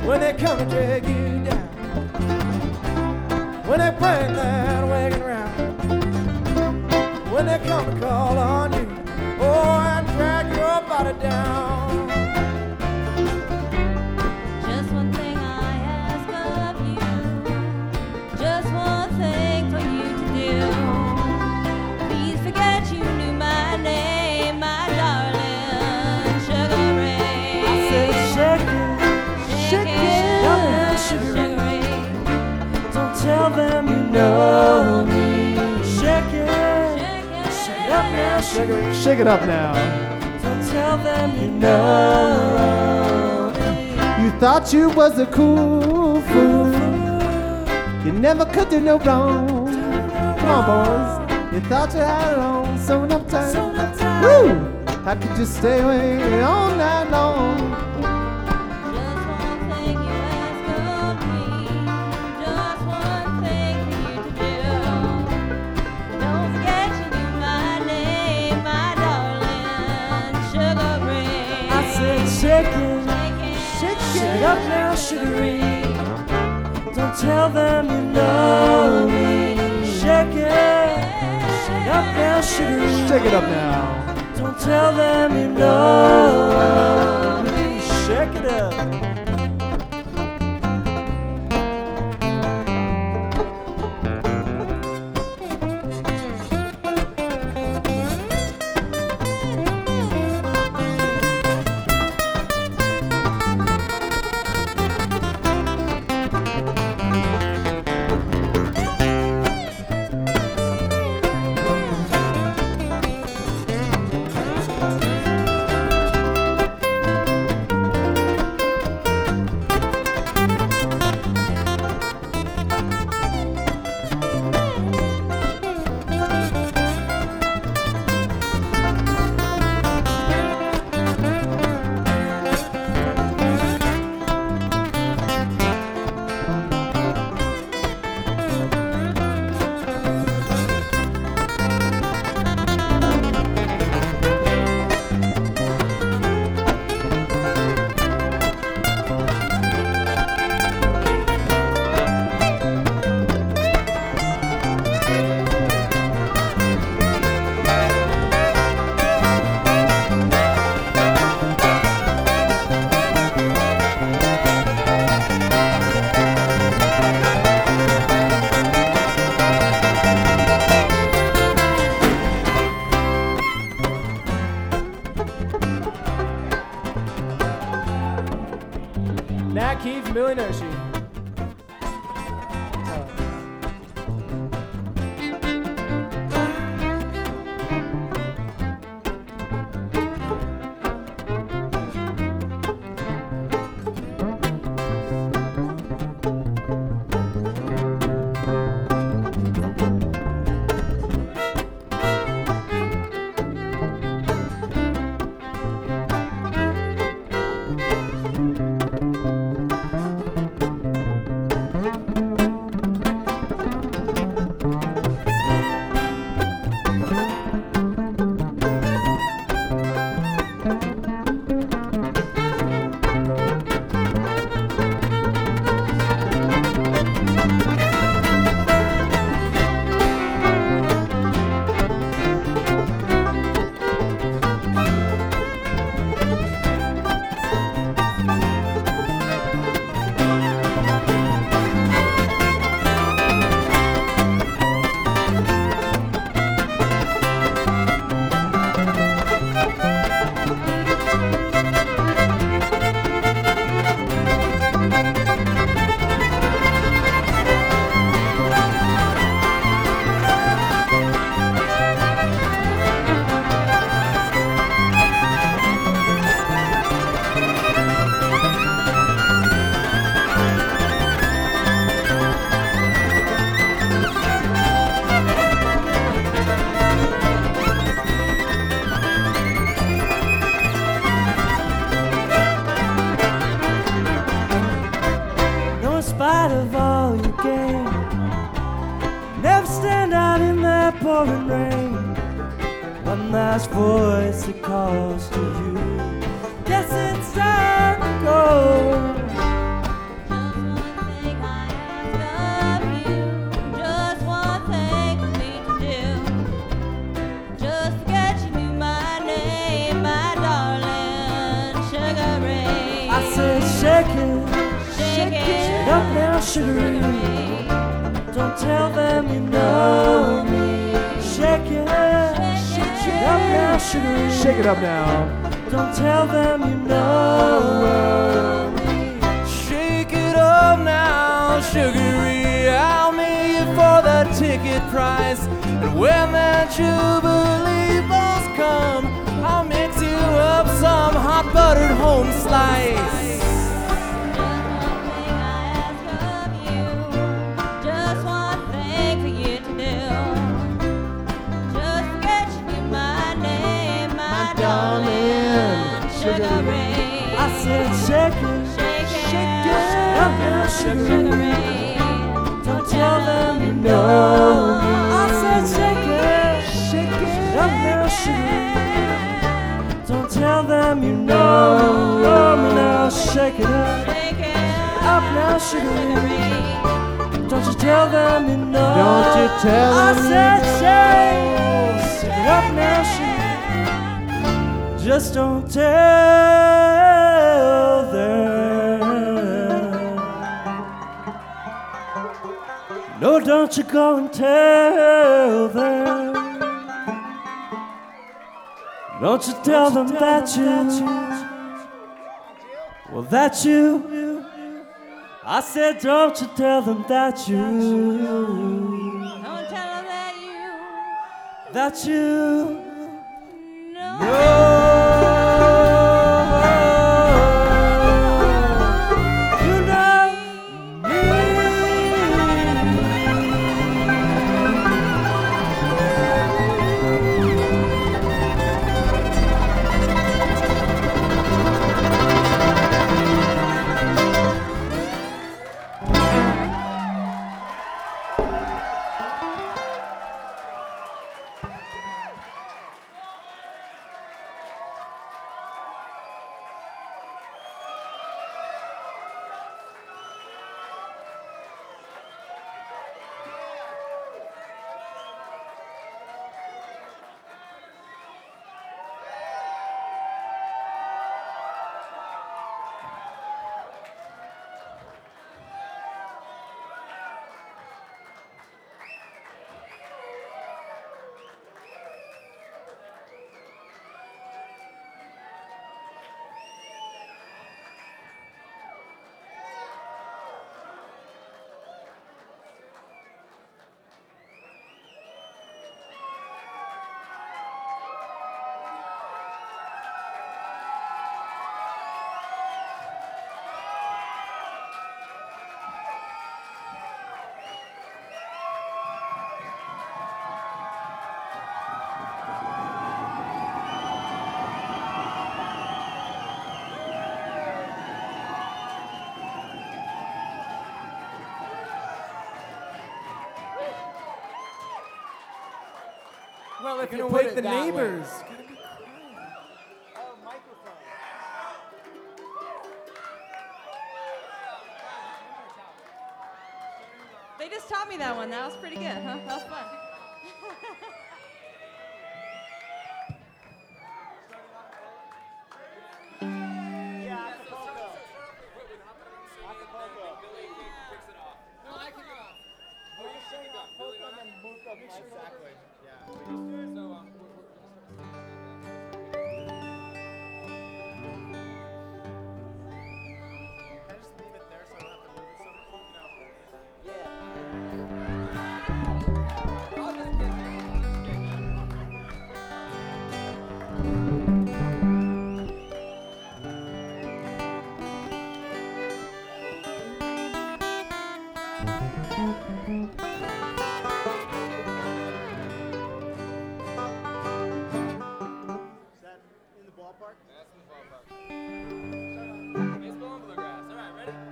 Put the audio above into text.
when they come and drag you down, when they bring that wagon round, when they come and call on you, oh, and drag your body down. Just one thing I ask of you, just one thing for you to do. Please forget you knew my name, my darling Sugar Ray. I said shake it, shake it up now, Sugar Ray. Don't tell them you know me. Shake it up now, Sugar Ray. Shake it up now. Don't tell them you know me. You thought you was a cool fool. You never could do no wrong. Come on, boys. You thought you had it on sewn up tight. Woo! How could you stay away all night long? Just one thing you ask of me, just one thing for you to do. Don't forget you knew my name, my darling Sugar Ray. I said shake it, Shake shake it up now, Sugar Ray. Don't tell them you know me. Shake it up now, Sugar Ray. Shake it up now. Don't tell them you know me. Shake it up. Nat Keith, Millie Noshi. spite of all you gain. Never stand out in that pouring rain. One last voice that calls to you. Guess it's time to go. Shake it up now, sugar. Don't tell them you know me. Shake it up now, sugar. Shake it up now. Don't tell them you know me. Shake it up now, sugary. I'll meet you for the ticket price. And when that Jubilee bus come, I'll mix you up some hot buttered home slice. Just one thing for you to do. Just get you my name, my darling. Sugar Ray. I said shake it up now, sugar. Don't tell them you know me. I said shake it up now, sugar. Don't tell them you know me now. Shake it up now, sugar. Don't you tell them you know. Don't you tell I them said shake it up now, sugar. Just don't tell them. No, don't you go and tell them. Don't you tell them that you. I said, don't you tell them that you. Don't tell them That you. Well, if you Gonna wake wake the the neighbors. They just taught me that one. That was pretty good, huh? That was fun.